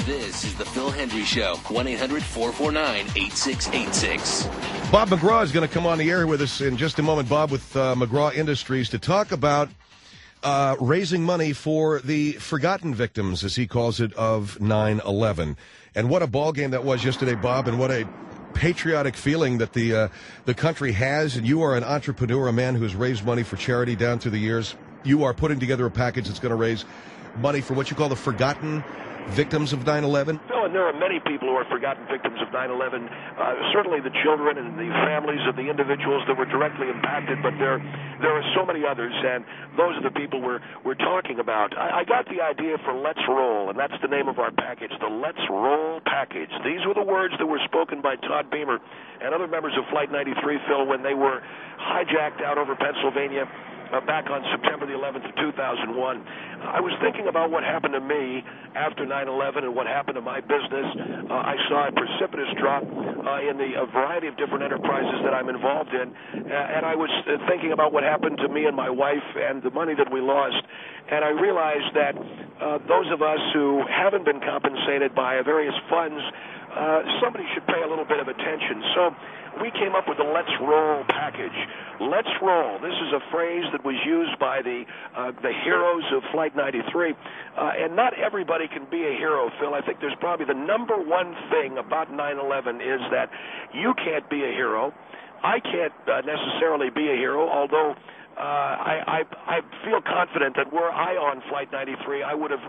This is the Phil Hendry Show, 1-800-449-8686. Bob McGraw is going to come on the air with us in just a moment, Bob, with McGraw Industries, to talk about raising money for the forgotten victims, as he calls it, of 9/11. And what a ball game that was yesterday, Bob, and what a patriotic feeling that the country has. And you are an entrepreneur, a man who has raised money for charity down through the years. You are putting together a package that's going to raise money for what you call the forgotten victims of 9/11? No, and there are many people who are forgotten victims of 9/11. Certainly the children and the families of the individuals that were directly impacted, but there are so many others, and those are the people we're talking about. I got the idea for Let's Roll, and that's the name of our package, the Let's Roll package. These were the words that were spoken by Todd Beamer and other members of Flight 93, Phil, when they were hijacked out over Pennsylvania back on September the 11th of 2001. I was thinking about what happened to me after 9/11 and what happened to my business. I saw a precipitous drop in a variety of different enterprises that I'm involved in, and I was thinking about what happened to me and my wife and the money that we lost, and I realized that those of us who haven't been compensated by various funds, somebody should pay a little bit of attention. So we came up with the Let's Roll package. Let's roll. This is a phrase that was used by the heroes of Flight 93, and not everybody can be a hero, Phil. I think there's probably the number one thing about 9/11 is that you can't be a hero. I can't necessarily be a hero, although I feel confident that were I on Flight 93, I would have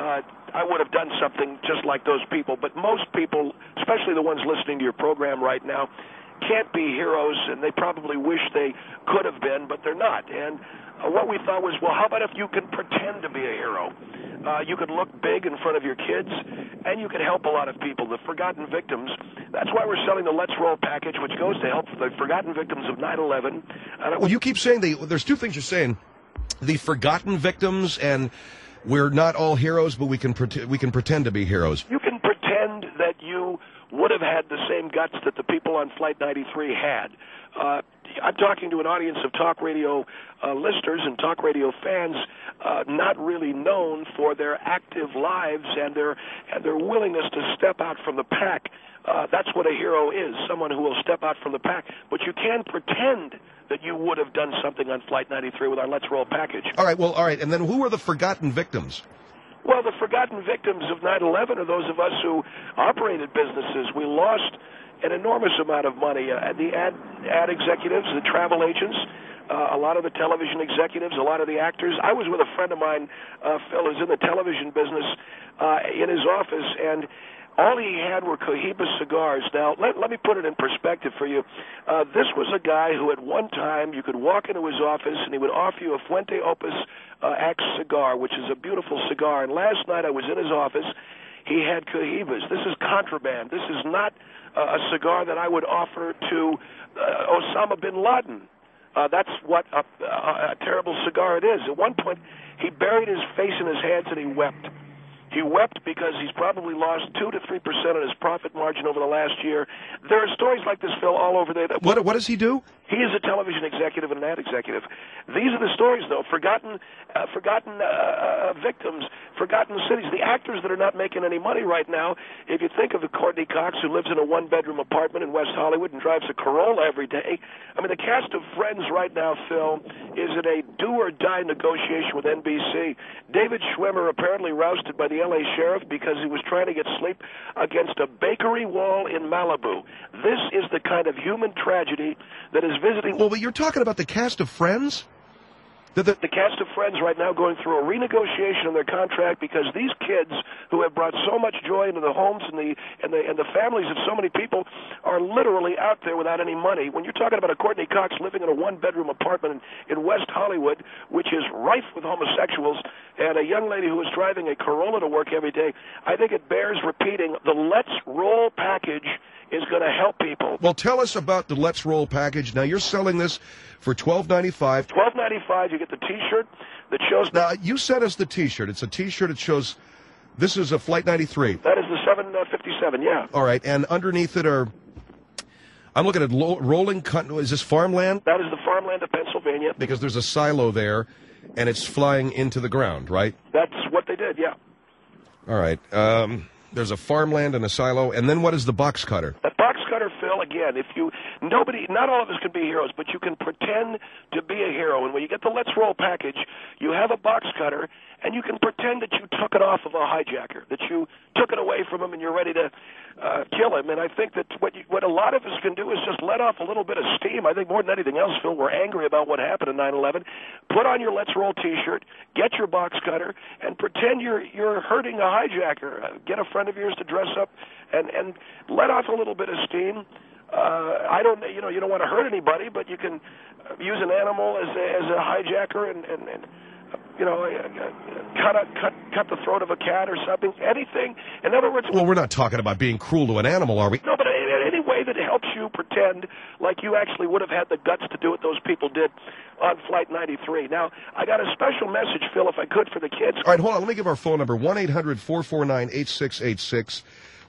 done something just like those people. But most people, especially the ones listening to your program right now, can't be heroes, and they probably wish they could have been, but they're not. And what we thought was, well, how about if you can pretend to be a hero? You could look big in front of your kids, and you can help a lot of people, the forgotten victims. That's why we're selling the Let's Roll package, which goes to help the forgotten victims of 9/11. Well, you keep saying there's two things you're saying. The forgotten victims, and we're not all heroes, but we can pretend to be heroes. You can pretend that you would have had the same guts that the people on Flight 93 had. I'm talking to an audience of talk radio listeners and talk radio fans, not really known for their active lives and their willingness to step out from the pack. That's what a hero is, someone who will step out from the pack. But you can pretend that you would have done something on Flight 93 with our Let's Roll package. All right. And then who are the forgotten victims? Well, the forgotten victims of 9/11 are those of us who operated businesses. We lost an enormous amount of money. The ad executives, the travel agents, a lot of the television executives, a lot of the actors. I was with a friend of mine, Phil, who's in the television business, in his office, and all he had were Cohiba cigars. Now, let me put it in perspective for you. This was a guy who at one time you could walk into his office and he would offer you a Fuente Opus X cigar, which is a beautiful cigar. And last night I was in his office. He had Cohibas. This is contraband. This is not a cigar that I would offer to Osama bin Laden. That's what a terrible cigar it is. At one point, he buried his face in his hands and he wept. He wept because he's probably lost 2 to 3% of his profit margin over the last year. There are stories like this, Phil, all over there. What does he do? He is a television executive and an ad executive. These are the stories, though. Forgotten victims, forgotten cities. The actors that are not making any money right now, if you think of the Courtney Cox who lives in a one-bedroom apartment in West Hollywood and drives a Corolla every day. I mean, the cast of Friends right now, Phil, is in a do-or-die negotiation with NBC. David Schwimmer apparently rousted by the L.A. sheriff because he was trying to get sleep against a bakery wall in Malibu. This is the kind of human tragedy that is visiting. Well, but you're talking about the cast of Friends? The cast of Friends right now going through a renegotiation of their contract because these kids who have brought so much joy into the homes and the families of so many people are literally out there without any money. When you're talking about a Courtney Cox living in a one-bedroom apartment in West Hollywood, which is rife with homosexuals, and a young lady who is driving a Corolla to work every day, I think it bears repeating. The Let's Roll package is going to help people. Well, tell us about the Let's Roll package. Now, you're selling this for $12.95. $12.95. You get the T-shirt that shows. Now, you sent us the T-shirt. It's a T-shirt that shows. This is a Flight 93. That is the 757. Yeah. All right, and underneath it are. I'm looking at rolling. Is this farmland? That is the farmland of Pennsylvania. Because there's a silo there, and it's flying into the ground, right? That's what they did. Yeah. All right. There's a farmland and a silo, and then what is the box cutter? The box cutter, Phil, again, not all of us can be heroes, but you can pretend to be a hero. And when you get the Let's Roll package, you have a box cutter, and you can pretend that you took it off of a hijacker, that you took it away from him and you're ready to kill him. And I think that what a lot of us can do is just let off a little bit of steam. I think more than anything else, Phil, we're angry about what happened in 9/11. Put on your Let's Roll T-shirt, get your box cutter, and pretend you're hurting a hijacker. Get a friend of yours to dress up and let off a little bit of steam. I don't, you don't want to hurt anybody, but you can use an animal as a hijacker and cut the throat of a cat or something. Anything. In other words, well, we're not talking about being cruel to an animal, are we? No, but any way that helps you pretend like you actually would have had the guts to do what those people did on Flight 93. Now, I got a special message, Phil, if I could, for the kids. All right, hold on. Let me give our phone number: 1-800-449-8686.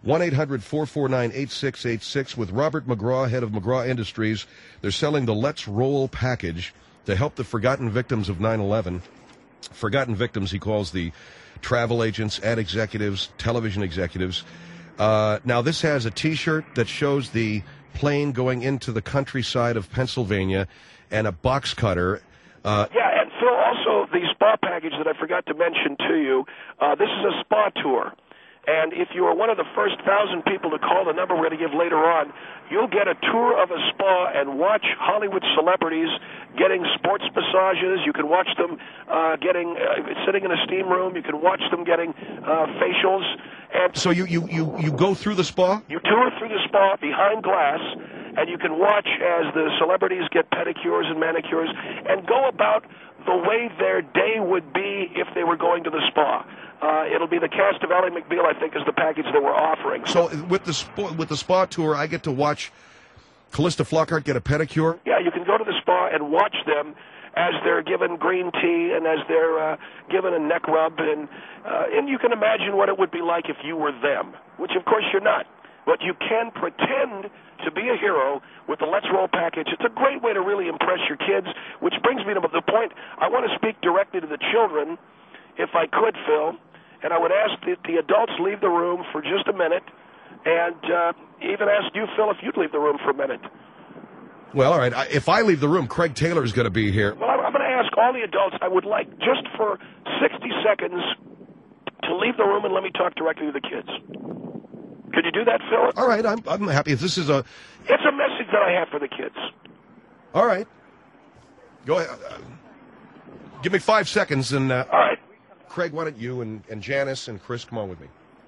1-800-449-8686 with Robert McGraw, head of McGraw Industries. They're selling the Let's Roll package to help the forgotten victims of 9/11. Forgotten victims, he calls the travel agents, ad executives, television executives. Now, this has a T-shirt that shows the plane going into the countryside of Pennsylvania and a box cutter. Yeah, and Phil, also the spa package that I forgot to mention to you, this is a spa tour. And if you are one of the first 1,000 people to call the number we're going to give later on, you'll get a tour of a spa and watch Hollywood celebrities getting sports massages. You can watch them sitting in a steam room. You can watch them getting facials. And so you go through the spa? You tour through the spa behind glass, and you can watch as the celebrities get pedicures and manicures and go about the way their day would be if they were going to the spa. It'll be the cast of Ally McBeal, I think, is the package that we're offering. So with the spa tour, I get to watch Callista Flockhart get a pedicure? Yeah, you can go to the spa and watch them as they're given green tea and as they're given a neck rub. And you can imagine what it would be like if you were them, which, of course, you're not. But you can pretend to be a hero with the Let's Roll package. It's a great way to really impress your kids, which brings me to the point. I want to speak directly to the children, if I could, Phil. And I would ask that the adults leave the room for just a minute, and even ask you, Phil, if you'd leave the room for a minute. Well, all right. If I leave the room, Craig Taylor is going to be here. Well, I'm going to ask all the adults. I would like, just for 60 seconds, to leave the room and let me talk directly to the kids. Could you do that, Phil? All right. I'm happy. This is a... It's a message that I have for the kids. All right. Go ahead. Give me 5 seconds, and... all right. Craig, why don't you and Janice and Chris come on with me?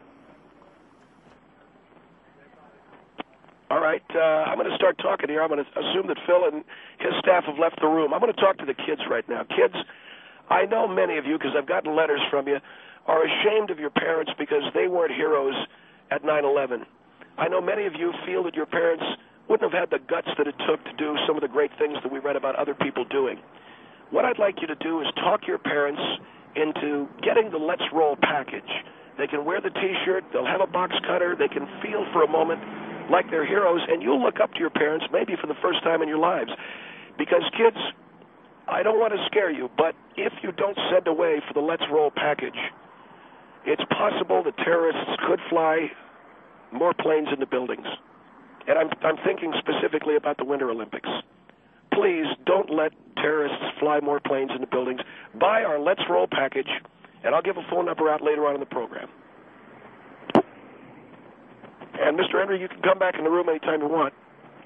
All right, I'm going to start talking here. I'm going to assume that Phil and his staff have left the room. I'm going to talk to the kids right now. Kids, I know many of you, because I've gotten letters from you, are ashamed of your parents because they weren't heroes at 9/11. I know many of you feel that your parents wouldn't have had the guts that it took to do some of the great things that we read about other people doing. What I'd like you to do is talk your parents into getting the Let's Roll package. They can wear the T-shirt, they'll have a box cutter, they can feel for a moment like they're heroes, and you'll look up to your parents maybe for the first time in your lives. Because, kids, I don't want to scare you, but if you don't send away for the Let's Roll package, it's possible that terrorists could fly more planes into buildings. And I'm thinking specifically about the Winter Olympics. Please don't let terrorists fly more planes into buildings. Buy our Let's Roll package, and I'll give a phone number out later on in the program. And, Mr. Henry, you can come back in the room anytime you want.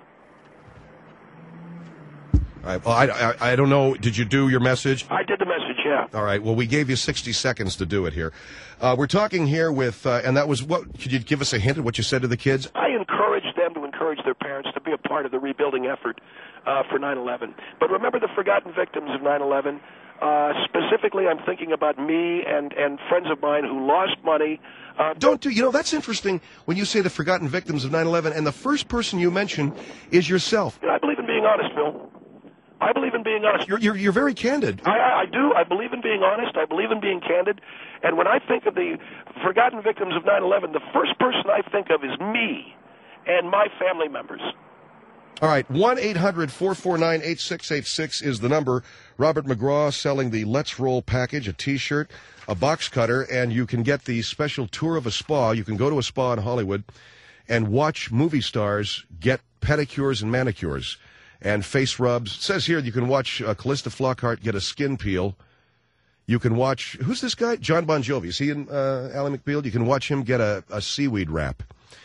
All right. Well, I don't know. Did you do your message? I did the message, yeah. All right. Well, we gave you 60 seconds to do it here. We're talking here with, and that was what, could you give us a hint at what you said to the kids? I encourage them to encourage their parents to be a part of the rebuilding effort for 9/11. But remember the forgotten victims of 9/11. Specifically, I'm thinking about me and friends of mine who lost money. That's interesting when you say the forgotten victims of 9/11, and the first person you mention is yourself. I believe in being honest, Phil. I believe in being honest. You're very candid. I do. I believe in being honest. I believe in being candid. And when I think of the forgotten victims of 9/11, the first person I think of is me and my family members. All right, 1-800-449-8686 is the number. Robert McGraw selling the Let's Roll package, a T-shirt, a box cutter, and you can get the special tour of a spa. You can go to a spa in Hollywood and watch movie stars get pedicures and manicures and face rubs. It says here you can watch Calista Flockhart get a skin peel. You can watch, who's this guy? John Bon Jovi. Is he in Ally McBeal? You can watch him get a seaweed wrap.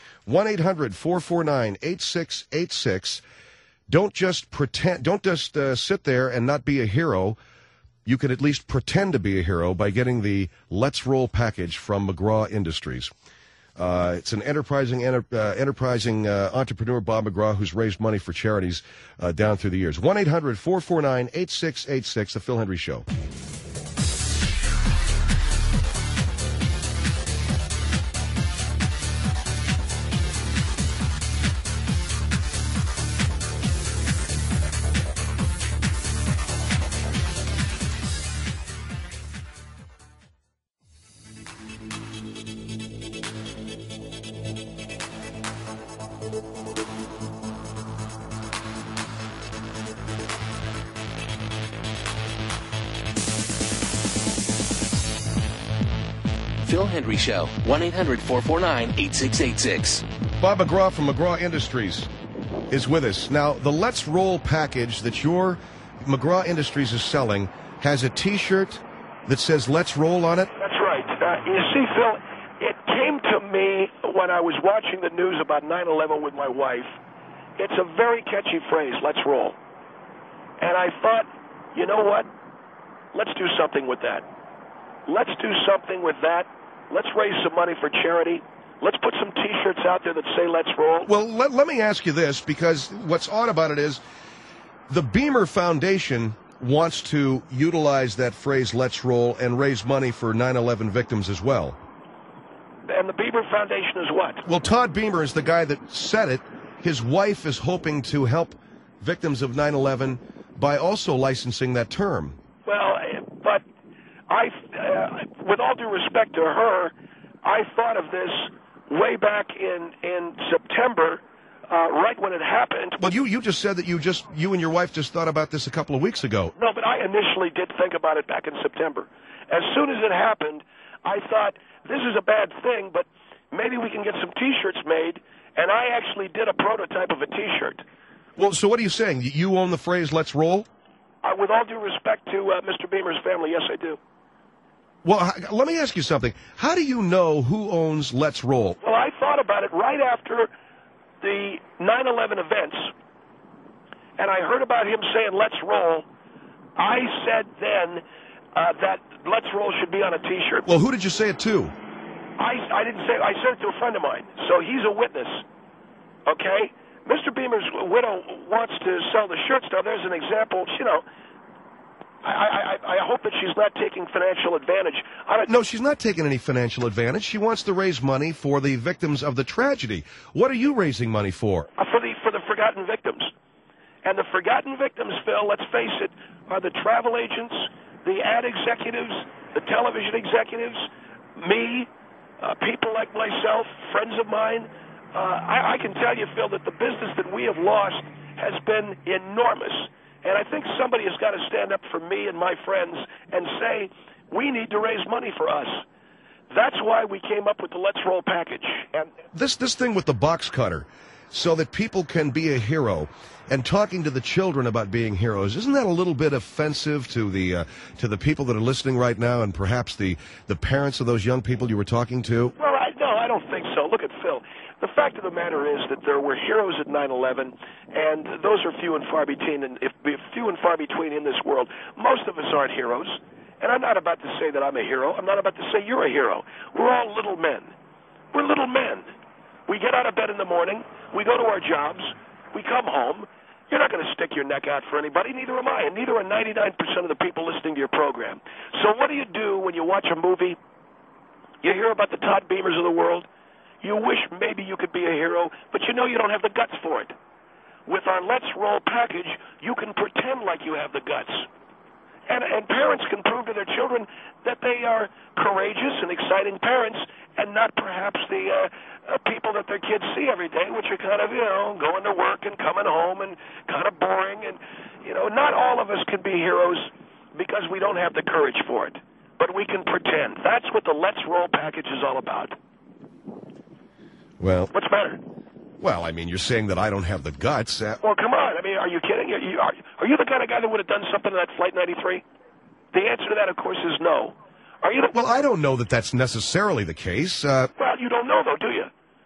1-800-449-8686. Don't just pretend, don't just sit there and not be a hero. You can at least pretend to be a hero by getting the Let's Roll package from McGraw Industries. It's an enterprising entrepreneur, Bob McGraw, who's raised money for charities down through the years. 1-800-449-8686, The Phil Hendrie Show. Phil Hendrie Show, 1-800-449-8686. Bob McGraw from McGraw Industries is with us. Now, the Let's Roll package that your McGraw Industries is selling has a T-shirt that says Let's Roll on it? That's right. You see, Phil, it came to me when I was watching the news about 9/11 with my wife. It's a very catchy phrase, let's roll. And I thought, you know what? Let's do something with that. Let's do something with that. Let's raise some money for charity. Let's put some T-shirts out there that say let's roll. Well, let me ask you this, because what's odd about it is the Beamer Foundation wants to utilize that phrase let's roll and raise money for 9/11 victims as well. And the Beamer Foundation is what? Well, Todd Beamer is the guy that said it. His wife is hoping to help victims of 9/11 by also licensing that term. Well, but with all due respect to her, I thought of this way back in September, right when it happened. Well, you just said that you and your wife just thought about this a couple of weeks ago. No, but I initially did think about it back in September. As soon as it happened, I thought, this is a bad thing, but maybe we can get some T-shirts made, and I actually did a prototype of a T-shirt. Well, so what are you saying? You own the phrase let's roll? With all due respect to Mr. Beamer's family, yes, I do. Well, let me ask you something. How do you know who owns Let's Roll? Well, I thought about it right after the 9/11 events, and I heard about him saying let's roll. I said then that let's roll should be on a T-shirt. Well, who did you say it to? I didn't say it. I said it to a friend of mine, so he's a witness. Okay? Mr. Beamer's widow wants to sell the shirts. Now, there's an example, you know. I hope that she's not taking financial advantage. No, she's not taking any financial advantage. She wants to raise money for the victims of the tragedy. What are you raising money for? For the forgotten victims. And the forgotten victims, Phil, let's face it, are the travel agents, the ad executives, the television executives, me, people like myself, friends of mine. I can tell you, Phil, that the business that we have lost has been enormous. And I think somebody has got to stand up for me and my friends and say, we need to raise money for us. That's why we came up with the Let's Roll package. And this thing with the box cutter, so that people can be a hero, and talking to the children about being heroes, isn't that a little bit offensive to the people that are listening right now, and perhaps the parents of those young people you were talking to? Well, no, I don't think so. Look at Phil. The fact of the matter is that there were heroes at 9/11, and those are few and far between. And if few and far between in this world, most of us aren't heroes. And I'm not about to say that I'm a hero. I'm not about to say you're a hero. We're all little men. We're little men. We get out of bed in the morning. We go to our jobs. We come home. You're not going to stick your neck out for anybody. Neither am I, and neither are 99% of the people listening to your program. So what do you do when you watch a movie? You hear about the Todd Beamers of the world. You wish maybe you could be a hero, but you know you don't have the guts for it. With our Let's Roll package, you can pretend like you have the guts. And parents can prove to their children that they are courageous and exciting parents, and not perhaps the people people that their kids see every day, which are kind of, going to work and coming home and kind of boring. And, not all of us can be heroes because we don't have the courage for it. But we can pretend. That's what the Let's Roll package is all about. Well, what's the matter? Well, I mean, you're saying that I don't have the guts. Well, come on. I mean, are you kidding? Are you the kind of guy that would have done something in that Flight 93? The answer to that, of course, is no. Are you? Well, I don't know that that's necessarily the case. Well, you don't know, though, do you?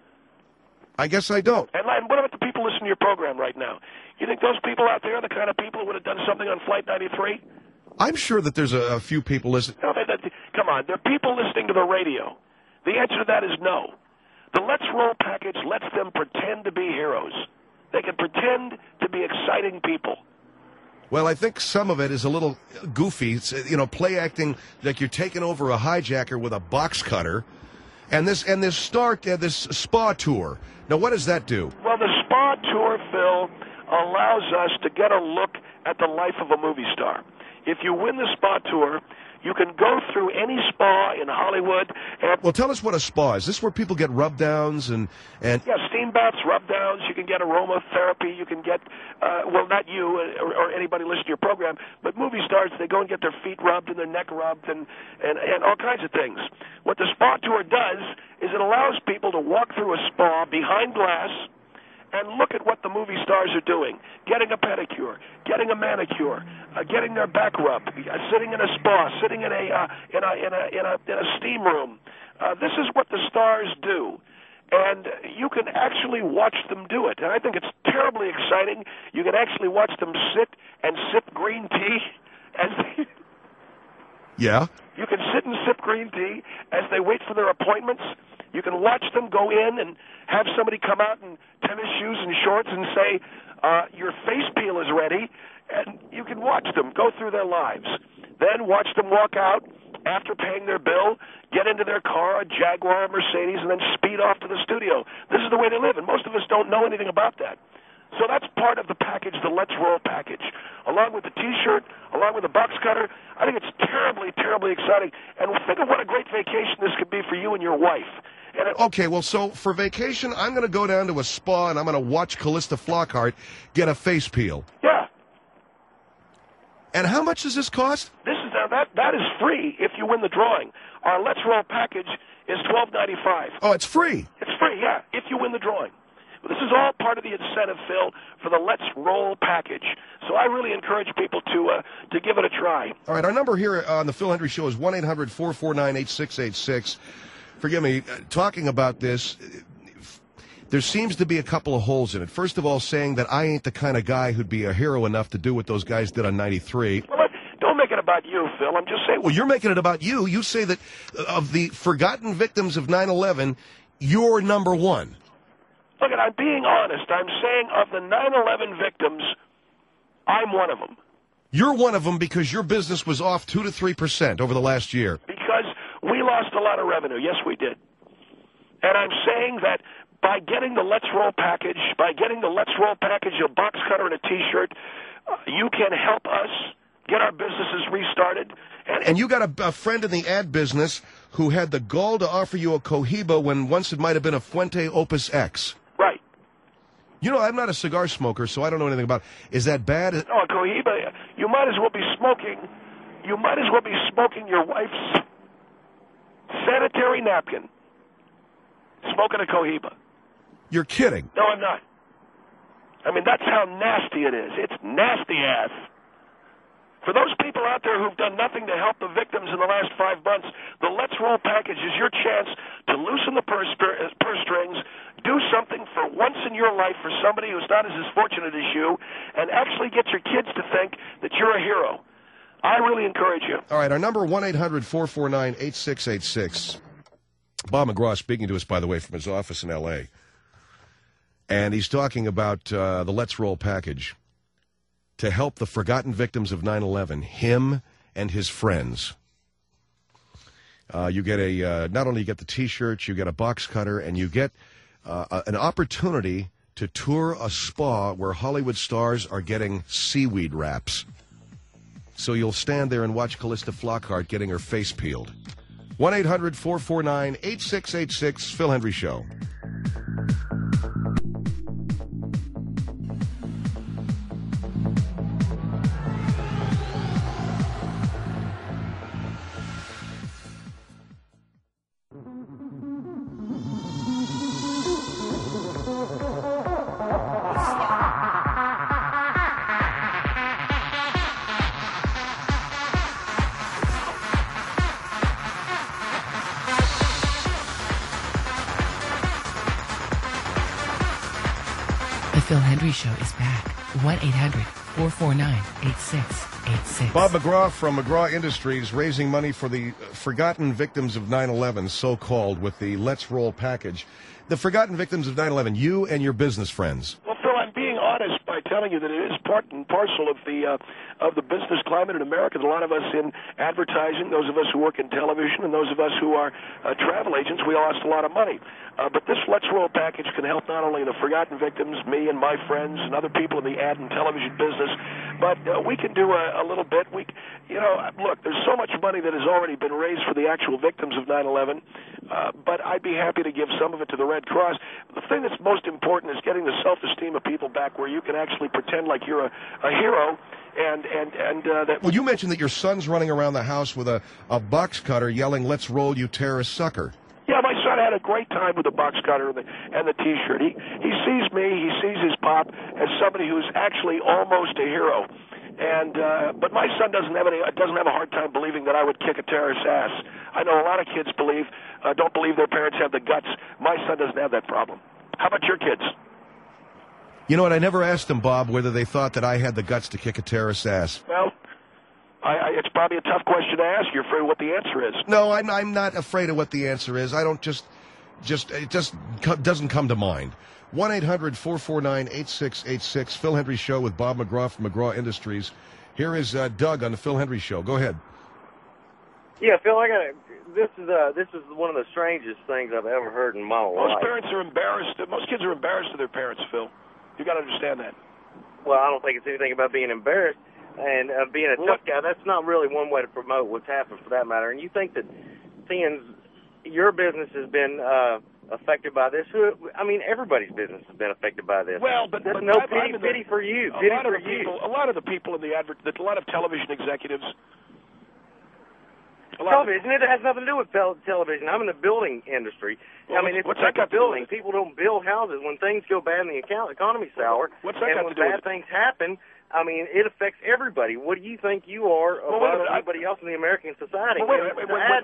I guess I don't. And what about the people listening to your program right now? You think those people out there are the kind of people who would have done something on Flight 93? I'm sure that there's a few people listening. No, come on. There are people listening to the radio. The answer to that is no. The Let's Roll package lets them pretend to be heroes. They can pretend to be exciting people. Well, I think some of it is a little goofy. It's, play acting like you're taking over a hijacker with a box cutter. And this spa tour. Now, what does that do? Well, the spa tour, Phil, allows us to get a look at the life of a movie star. If you win the spa tour, you can go through any spa in Hollywood. Well, tell us what a spa is. Is this where people get rub downs and yeah, steam baths, rub downs. You can get aromatherapy. You can get not you or anybody listening to your program, but movie stars. They go and get their feet rubbed and their neck rubbed and all kinds of things. What the spa tour does is it allows people to walk through a spa behind glass and look at what the movie stars are doing: getting a pedicure, getting a manicure, getting their back rubbed, sitting in a spa, sitting in a steam room. This is what the stars do, and you can actually watch them do it. And I think it's terribly exciting. You can actually watch them sit and sip green tea as they. Yeah. You can sit and sip green tea as they wait for their appointments. You can watch them go in and have somebody come out in tennis shoes and shorts and say, your face peel is ready, and you can watch them go through their lives. Then watch them walk out after paying their bill, get into their car, a Jaguar, a Mercedes, and then speed off to the studio. This is the way they live, and most of us don't know anything about that. So that's part of the package, the Let's Roll package. Along with the T-shirt, along with the box cutter, I think it's terribly, terribly exciting. And think of what a great vacation this could be for you and your wife. Okay, well, so for vacation, I'm going to go down to a spa and I'm going to watch Callista Flockhart get a face peel. Yeah. And how much does this cost? That is free if you win the drawing. Our Let's Roll package is $12.95. Oh, it's free? It's free, yeah, if you win the drawing. This is all part of the incentive, Phil, for the Let's Roll package. So I really encourage people to give it a try. All right, our number here on the Phil Hendrie Show is 1-800-449-8686. Forgive me, talking about this, there seems to be a couple of holes in it. First of all, saying that I ain't the kind of guy who'd be a hero enough to do what those guys did on 93. Well, don't make it about you, Phil. I'm just saying. Well, you're making it about you. You say that of the forgotten victims of 9/11, you're number one. Look, I'm being honest. I'm saying of the 9/11 victims, I'm one of them. You're one of them because your business was off 2 to 3% over the last year. Because we lost a lot of revenue. Yes, we did. And I'm saying that by getting the Let's Roll package, a box cutter and a T-shirt, you can help us get our businesses restarted. And you got a friend in the ad business who had the gall to offer you a Cohiba when once it might have been a Fuente Opus X. Right. You know, I'm not a cigar smoker, so I don't know anything about it. Is that bad? No, a Cohiba, you might as well be smoking your wife's sanitary napkin. Smoking a Cohiba. You're kidding. No, I'm not. I mean, that's how nasty it is. It's nasty ass. For those people out there who've done nothing to help the victims in the last 5 months, the Let's Roll package is your chance to loosen the purse strings, do something for once in your life for somebody who's not as fortunate as you, and actually get your kids to think that you're a hero. I really encourage you. All right, our number 1-800-449-8686. Bob McGraw speaking to us, by the way, from his office in L.A., and he's talking about the Let's Roll package to help the forgotten victims of 9/11, him and his friends. You get not only you get the T-shirts, you get a box cutter, and you get an opportunity to tour a spa where Hollywood stars are getting seaweed wraps. So you'll stand there and watch Callista Flockhart getting her face peeled. 1-800-449-8686, Phil Hendrie Show. The Phil Hendry Show is back. 1-800-449-8686. Bob McGraw from McGraw Industries raising money for the forgotten victims of 9/11, so-called, with the Let's Roll package. The forgotten victims of 9/11, you and your business friends. Well, Phil, I'm being honest by telling you that it is part and parcel of the business climate in America. A lot of us in advertising, those of us who work in television, and those of us who are travel agents, we lost a lot of money. But this Let's Roll package can help not only the forgotten victims, me and my friends, and other people in the ad and television business, but we can do a little bit. Look, there's so much money that has already been raised for the actual victims of 9/11, but I'd be happy to give some of it to the Red Cross. The thing that's most important is getting the self-esteem of people back where you can actually pretend like you're a hero. Well, you mentioned that your son's running around the house with a box cutter yelling, "Let's roll, you terrorist sucker." Yeah, my son had a great time with the box cutter and the T-shirt. He sees me, he sees his pop as somebody who's actually almost a hero. But my son doesn't have a hard time believing that I would kick a terrorist's ass. I know a lot of kids don't believe their parents have the guts. My son doesn't have that problem. How about your kids? You know what? I never asked them, Bob, whether they thought that I had the guts to kick a terrorist's ass. Well, it's probably a tough question to ask. You're afraid of what the answer is. No, I'm not afraid of what the answer is. I don't it just doesn't come to mind. 1-800-449-8686. Phil Hendry Show with Bob McGraw from McGraw Industries. Here is Doug on the Phil Hendry Show. Go ahead. Yeah, Phil, this is one of the strangest things I've ever heard in my life. Most parents are embarrassed. Most kids are embarrassed of their parents, Phil. You got to understand that. Well, I don't think it's anything about being embarrassed and being a tough guy. That's not really one way to promote what's happened, for that matter. And you think that seeing your business has been affected by this? I mean, everybody's business has been affected by this. Well, but no pity for you. A lot of the people in the a lot of television executives. Television, it has nothing to do with television. I'm in the building industry. Well, I mean, it's what's like that got to do building. with it? People don't build houses. When things go bad in the economy's sour, what's that and got when to do with bad it? things happen, I mean, it affects everybody. What do you think you are above everybody else in the American society? No, let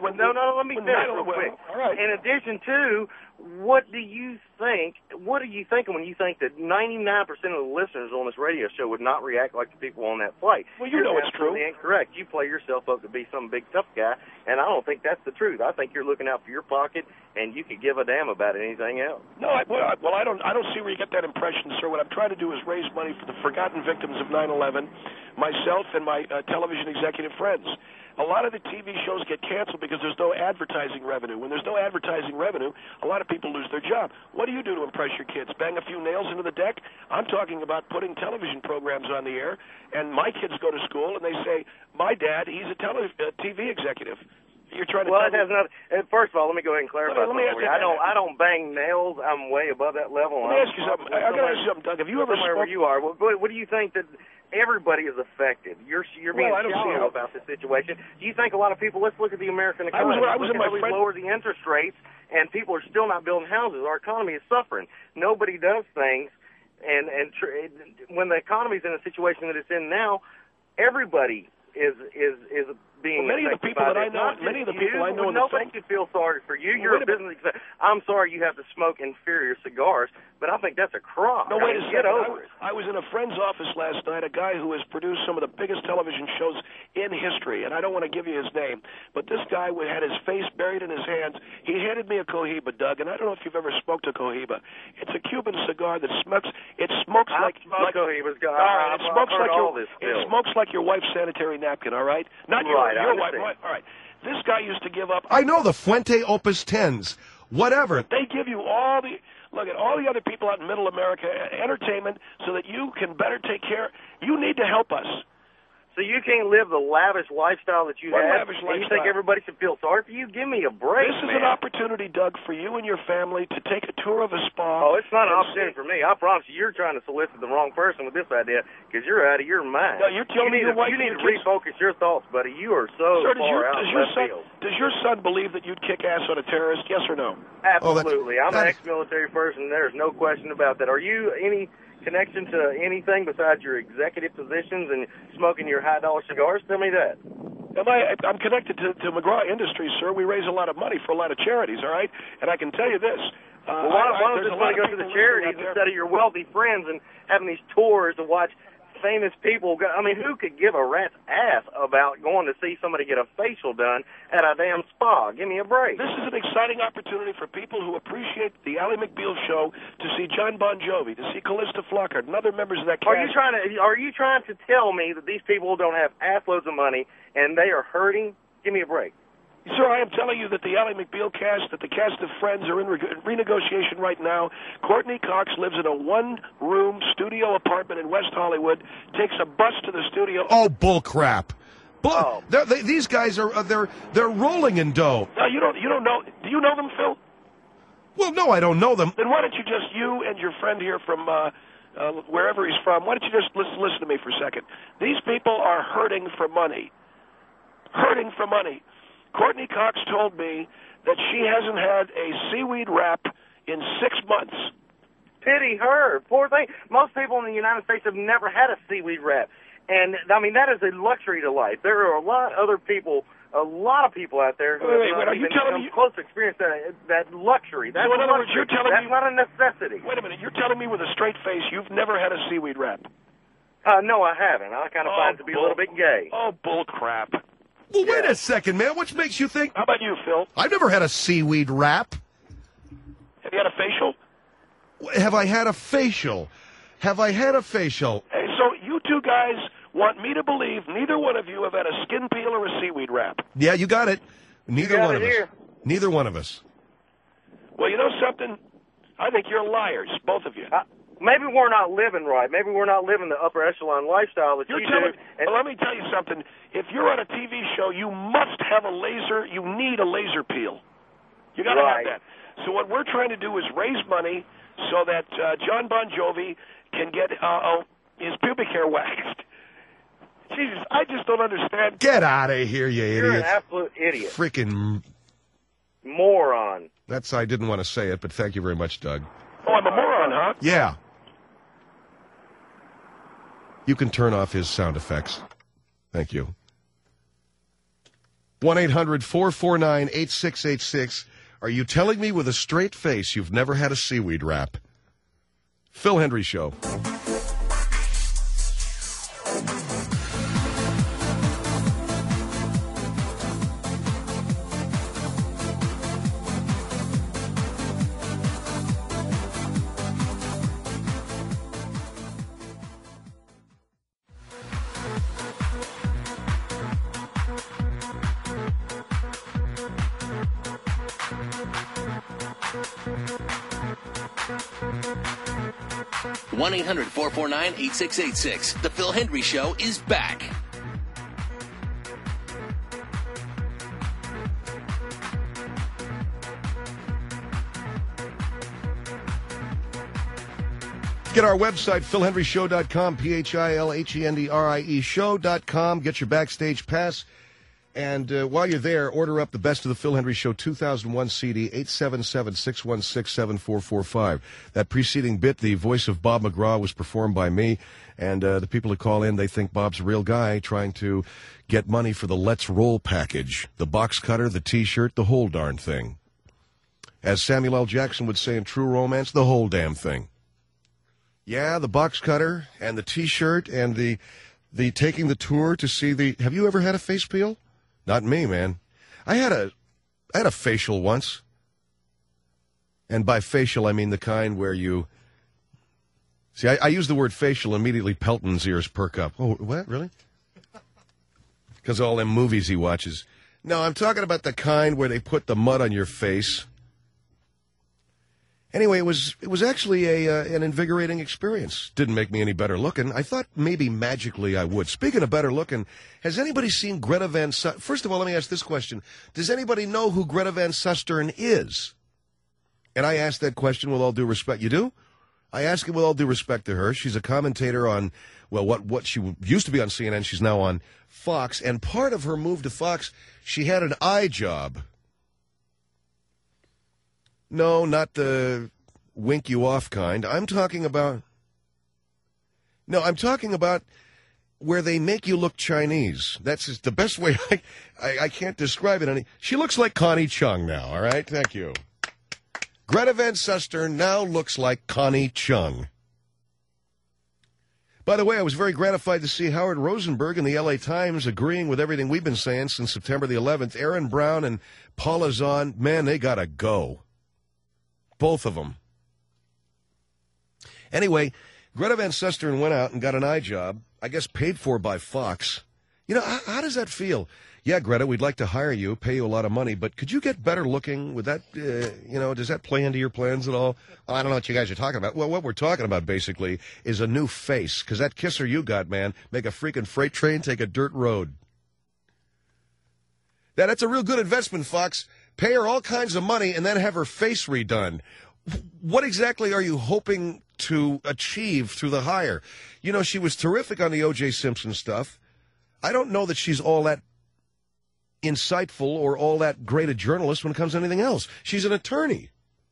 me finish real quick. All right. In addition to, what do you think? What are you thinking when you think that 99% of the listeners on this radio show would not react like the people on that flight? Well, you know it's true. You're incorrect. You play yourself up to be some big tough guy, and I don't think that's the truth. I think you're looking out for your pocket, and you could give a damn about anything else. No, I don't see where you get that impression, sir. What I'm trying to do is raise money for the forgotten victims of 9/11, myself and my television executive friends. A lot of the TV shows get canceled because there's no advertising revenue. When there's no advertising revenue, a lot of people lose their job. What do you do to impress your kids? Bang a few nails into the deck? I'm talking about putting television programs on the air, and my kids go to school and they say, my dad, he's a TV executive. You're trying to it has nothing. First of all, let me go ahead and clarify. Let me ask you, I don't bang nails. I'm way above that level. Let me ask you something. I got to ask you something, Doug. Have you ever wherever you are? What do you think that everybody is affected? You're being shallow about this situation. Do you think a lot of people? Let's look at the American economy. I was in my friend. Lower the interest rates, and people are still not building houses. Our economy is suffering. Nobody does things, and when the economy is in a situation that it's in now, everybody is being many of the people that I know, nobody should feel sorry for you. You're a business executive. I'm sorry you have to smoke inferior cigars, but I think that's a crime. No, wait a second. Get over it. I was in a friend's office last night, a guy who has produced some of the biggest television shows in history, and I don't want to give you his name, but this guy had his face buried in his hands. He handed me a Cohiba, Doug, and I don't know if you've ever smoked a Cohiba. It's a Cuban cigar that smokes. It smokes like Cohibas. All right, it smokes like your wife's sanitary napkin. All right, not your wife. All right. This guy used to give up. I know the Fuente Opus 10s. Whatever. They give you all the other people out in Middle America entertainment so that you can better take care. You need to help us. So you can't live the lavish lifestyle that you What have, lavish and you lifestyle? think everybody should feel sorry for you? Give me a break, This is man. an opportunity, Doug, for you and your family to take a tour of a spa. Oh, it's not an opportunity for me. I promise you, you're trying to solicit the wrong person with this idea because you're out of your mind. No, you're telling me your wife you need and to your kids- refocus your thoughts, buddy. You are so Sir, far out in left field. does your son believe that you'd kick ass on a terrorist? Yes or no? Absolutely. I'm an that's- ex-military person. There's no question about that. Are you any connection to anything besides your executive positions and smoking your high-dollar cigars? Tell me that. I'm connected to McGraw Industries, sir. We raise a lot of money for a lot of charities, all right? And I can tell you this. Well, why don't there's this a lot money go of to the people charities listening out instead of your wealthy friends and having these tours to watch famous people go? I mean, who could give a rat's ass about going to see somebody get a facial done at a damn spa? Give me a break. This is an exciting opportunity for people who appreciate the Ally McBeal show to see John Bon Jovi, to see Callista Flockhart, and other members of that cast. Are you trying to tell me that these people don't have ass loads of money and they are hurting? Give me a break. Sir, I am telling you that the Ally McBeal cast, that the cast of Friends are in renegotiation right now. Courtney Cox lives in a one-room studio apartment in West Hollywood, takes a bus to the studio. Oh, bull crap. Oh. These guys are they're rolling in dough. No, you don't know. Do you know them, Phil? Well, no, I don't know them. Then why don't you just, you and your friend here from wherever he's from, why don't you just listen to me for a second? These people are hurting for money. Hurting for money. Courtney Cox told me that she hasn't had a seaweed wrap in 6 months. Pity her. Poor thing. Most people in the United States have never had a seaweed wrap. And, I mean, that is a luxury to life. There are a lot of people out there who Wait, have are you telling me close to experience that luxury. That's So in other a words, luxury. you're telling That's me- not a necessity. Wait a minute, you're telling me with a straight face you've never had a seaweed wrap? No, I haven't. I kind of find it to be a little bit gay. Oh, bull crap. Well, wait a second, man. What makes you think? How about you, Phil? I've never had a seaweed wrap. Have you had a facial? Have I had a facial? Have I had a facial? Hey, so you two guys want me to believe neither one of you have had a skin peel or a seaweed wrap. Yeah, you got it. Neither got one it of us. here. Neither one of us. Well, you know something? I think you're liars, both of you. Maybe we're not living right. Maybe we're not living the upper echelon lifestyle that You're you telling do. me, well, let me tell you something. If you're on a TV show, you must have a laser. You need a laser peel. You got to Right. have that. So what we're trying to do is raise money so that John Bon Jovi can get his pubic hair waxed. Jesus, I just don't understand. Get out of here, you You're an idiot. absolute idiot. Freaking. Moron. I didn't want to say it, but thank you very much, Doug. Oh, I'm a moron, huh? Yeah. You can turn off his sound effects. Thank you. 1-800-449-8686. Are you telling me with a straight face you've never had a seaweed wrap? Phil Hendry Show. One 1-800-449-8686. The Phil Hendry Show is back. Get our website, philhendryshow.com, PHILHENDRIE show.com. Get your backstage pass. And while you're there, order up the Best of the Phil Hendry Show 2001 CD, 877-616-7445. That preceding bit, the voice of Bob McGraw, was performed by me. And the people who call in, they think Bob's a real guy trying to get money for the Let's Roll package. The box cutter, the T-shirt, the whole darn thing. As Samuel L. Jackson would say in True Romance, the whole damn thing. Yeah, the box cutter and the T-shirt and the taking the tour to see the... Have you ever had a face peel? Not me, man. I had a facial once. And by facial, I mean the kind where you... See, I use the word facial, immediately Pelton's ears perk up. Oh, what? Really? Because all them movies he watches. No, I'm talking about the kind where they put the mud on your face. Anyway, it was actually an invigorating experience. Didn't make me any better looking. I thought maybe magically I would. Speaking of better looking, has anybody seen Greta Van Susteren? First of all, let me ask this question. Does anybody know who Greta Van Susteren is? And I ask that question with all due respect. You do? I ask it with all due respect to her. She's a commentator on, well, what she used to be on CNN. She's now on Fox. And part of her move to Fox, she had an eye job. No, not the wink you off kind. I'm talking about where they make you look Chinese. That's just the best way. I can't describe it. She looks like Connie Chung now, all right? Thank you. Greta Van Susteren now looks like Connie Chung. By the way, I was very gratified to see Howard Rosenberg in the L.A. Times agreeing with everything we've been saying since September the 11th. Aaron Brown and Paula Zahn, man, they got to go. Both of them. Anyway, Greta Van Susteren went out and got an eye job, I guess paid for by Fox. You know, how does that feel? Yeah, Greta, we'd like to hire you, pay you a lot of money, but could you get better looking? Would that, does that play into your plans at all? Oh, I don't know what you guys are talking about. Well, what we're talking about, basically, is a new face, because that kisser you got, man, make a freaking freight train take a dirt road. That's a real good investment, Fox. Pay her all kinds of money and then have her face redone. What exactly are you hoping to achieve through the hire? You know, she was terrific on the O.J. Simpson stuff. I don't know that she's all that insightful or all that great a journalist when it comes to anything else. She's an attorney.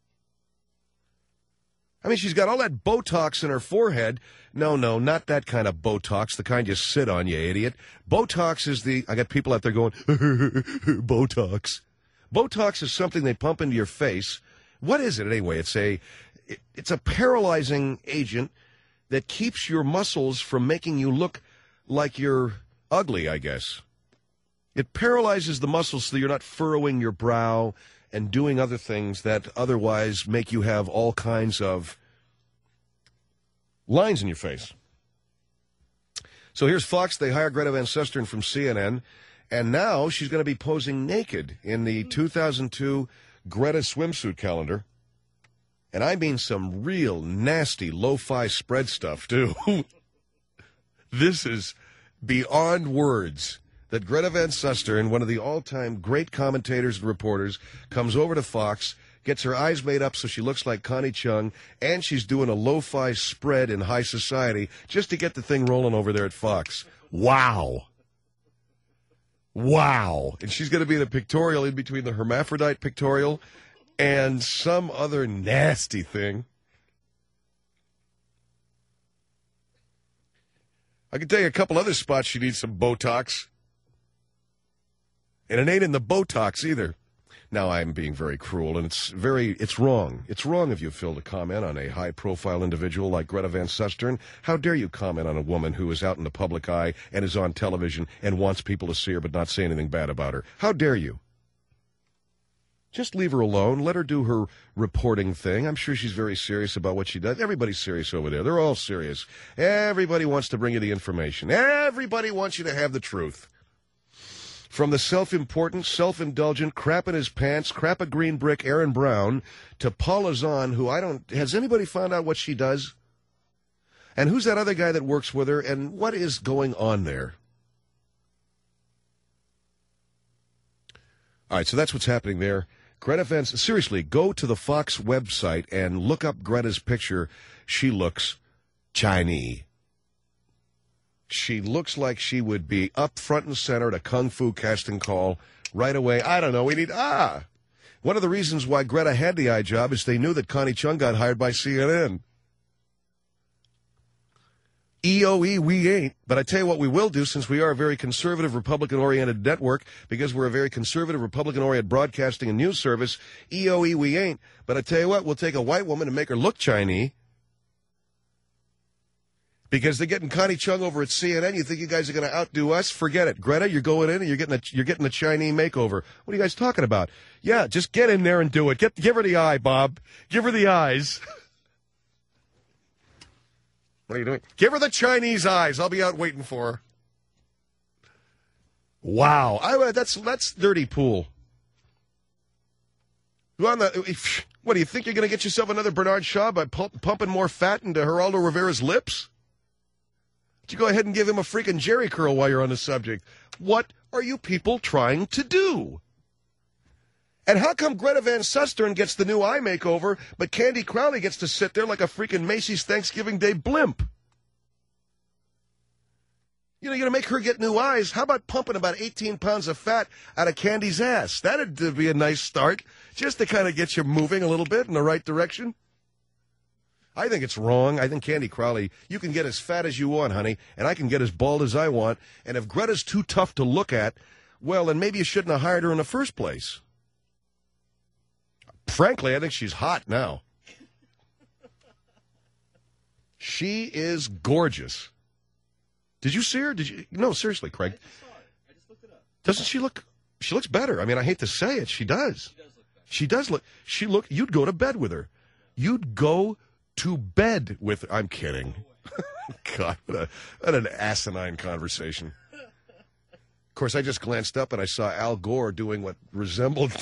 I mean, she's got all that Botox in her forehead. No, not that kind of Botox, the kind you sit on, you idiot. Botox is I got people out there going, Botox. Botox is something they pump into your face. What is it anyway? It's a paralyzing agent that keeps your muscles from making you look like you're ugly, I guess. It paralyzes the muscles so that you're not furrowing your brow and doing other things that otherwise make you have all kinds of lines in your face. So here's Fox. They hire Greta Van Susteren from CNN. And now she's going to be posing naked in the 2002 Greta swimsuit calendar. And I mean some real nasty lo-fi spread stuff, too. This is beyond words that Greta Van Susteren, one of the all-time great commentators and reporters, comes over to Fox, gets her eyes made up so she looks like Connie Chung, and she's doing a lo-fi spread in high society just to get the thing rolling over there at Fox. Wow. And she's going to be the pictorial in between the hermaphrodite pictorial and some other nasty thing. I can tell you a couple other spots she needs some Botox. And it ain't in the Botox either. Now, I'm being very cruel, and it's wrong. It's wrong of you, Phil, to comment on a high-profile individual like Greta Van Susteren. How dare you comment on a woman who is out in the public eye and is on television and wants people to see her but not say anything bad about her? How dare you? Just leave her alone. Let her do her reporting thing. I'm sure she's very serious about what she does. Everybody's serious over there. They're all serious. Everybody wants to bring you the information. Everybody wants you to have the truth. From the self-important, self-indulgent, crap in his pants, crap a green brick Aaron Brown, to Paula Zahn, who has anybody found out what she does? And who's that other guy that works with her, and what is going on there? All right, so that's what's happening there. Greta Van, seriously, go to the Fox website and look up Greta's picture. She looks Chinese. She looks like she would be up front and center at a kung fu casting call right away. I don't know. One of the reasons why Greta had the eye job is they knew that Connie Chung got hired by CNN. EOE, we ain't. But I tell you what we will do, since we are a very conservative, Republican-oriented network, because we're a very conservative, Republican-oriented broadcasting and news service, EOE, we ain't. But I tell you what, we'll take a white woman and make her look Chinese. Because they're getting Connie Chung over at CNN. You think you guys are going to outdo us? Forget it. Greta, you're going in and you're getting a Chinese makeover. What are you guys talking about? Yeah, just get in there and do it. Give her the eye, Bob. Give her the eyes. What are you doing? Give her the Chinese eyes. I'll be out waiting for her. Wow. That's dirty pool. What, do you think you're going to get yourself another Bernard Shaw by pumping more fat into Geraldo Rivera's lips? You go ahead and give him a freaking Jerry curl while you're on the subject. What are you people trying to do? And how come Greta Van Susteren gets the new eye makeover, but Candy Crowley gets to sit there like a freaking Macy's Thanksgiving Day blimp? You know, you're going to make her get new eyes. How about pumping about 18 pounds of fat out of Candy's ass? That'd be a nice start, just to kind of get you moving a little bit in the right direction. I think it's wrong. I think Candy Crowley, you can get as fat as you want, honey, and I can get as bald as I want. And if Greta's too tough to look at, well, then maybe you shouldn't have hired her in the first place. Frankly, I think she's hot now. She is gorgeous. Did you see her? No, seriously, Craig. I just looked it up. Doesn't she look? She looks better. I mean, I hate to say it. She does. She does look. You'd go to bed with her. You'd go to bed with. I'm kidding. God, what an asinine conversation. Of course, I just glanced up and I saw Al Gore doing what resembled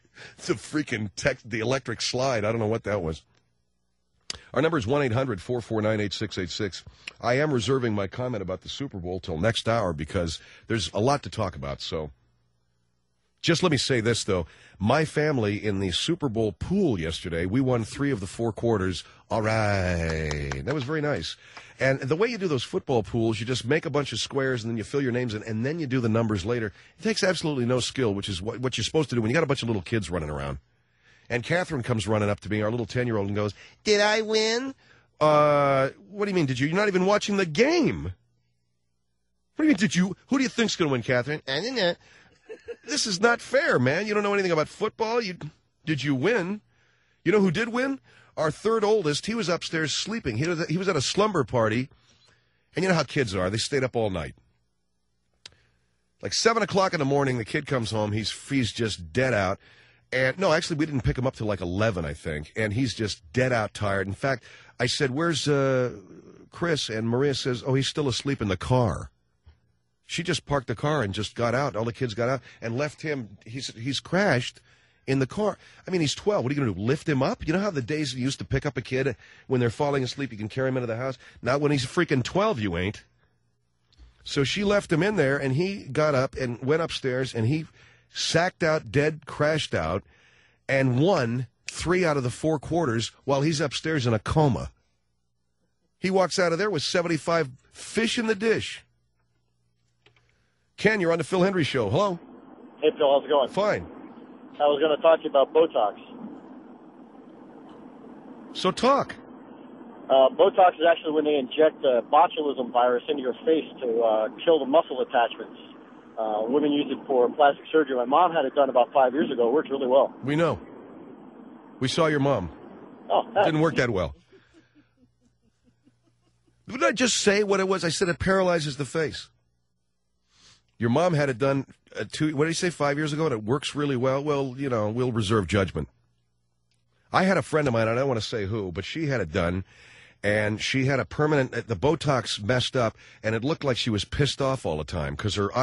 the electric slide. I don't know what that was. Our number is 1-800-449-8686. I am reserving my comment about the Super Bowl till next hour because there's a lot to talk about. So just let me say this, though. My family in the Super Bowl pool yesterday, we won 3 of the 4 quarters. All right. That was very nice. And the way you do those football pools, you just make a bunch of squares and then you fill your names in, and then you do the numbers later. It takes absolutely no skill, which is what you're supposed to do when you got a bunch of little kids running around. And Catherine comes running up to me, our little 10-year-old, and goes, "Did I win?" What do you mean, did you? You're not even watching the game. What do you mean, did you? Who do you think's going to win, Catherine? I don't know. This is not fair, man. You don't know anything about football. Did you win? You know who did win? Our third oldest. He was upstairs sleeping. He was at a slumber party. And you know how kids are. They stayed up all night. Like 7 o'clock in the morning, the kid comes home. He's just dead out. And no, actually, we didn't pick him up till like 11, I think. And he's just dead out tired. In fact, I said, "Where's Chris?" And Maria says, "Oh, he's still asleep in the car." She just parked the car and just got out. All the kids got out and left him. He's crashed in the car. I mean, he's 12. What are you going to do, lift him up? You know how the days you used to pick up a kid when they're falling asleep, you can carry him into the house? Now, when he's freaking 12, you ain't. So she left him in there, and he got up and went upstairs, and he sacked out, dead, crashed out, and won 3 out of the 4 quarters while he's upstairs in a coma. He walks out of there with 75 fish in the dish. Ken, you're on the Phil Hendry Show. Hello. Hey, Phil, how's it going? Fine. I was going to talk to you about Botox. So talk. Botox is actually when they inject the botulism virus into your face to kill the muscle attachments. Women use it for plastic surgery. My mom had it done about 5 years ago. It works really well. We know. We saw your mom. Oh, didn't work that well. Did I just say what it was? I said it paralyzes the face. Your mom had it done, what did he say, 5 years ago, and it works really well? Well, you know, we'll reserve judgment. I had a friend of mine, I don't want to say who, but she had it done, and she had a permanent, the Botox messed up, and it looked like she was pissed off all the time, because her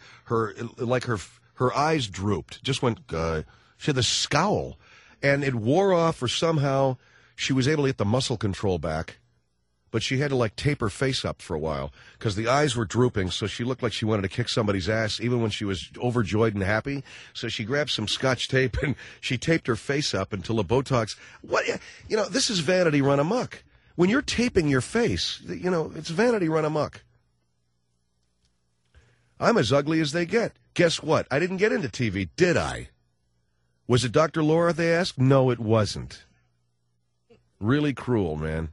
eyes drooped, just went, she had this scowl, and it wore off, or somehow she was able to get the muscle control back. But she had to, like, tape her face up for a while because the eyes were drooping, so she looked like she wanted to kick somebody's ass even when she was overjoyed and happy. So she grabbed some Scotch tape and she taped her face up until the Botox... You know, this is vanity run amok. When you're taping your face, you know, it's vanity run amok. I'm as ugly as they get. Guess what? I didn't get into TV, did I? Was it Dr. Laura, they asked? No, it wasn't. Really cruel, man.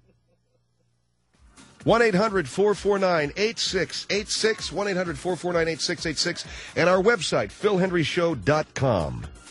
1-800-449-8686, 1-800-449-8686, and our website, philhenryshow.com.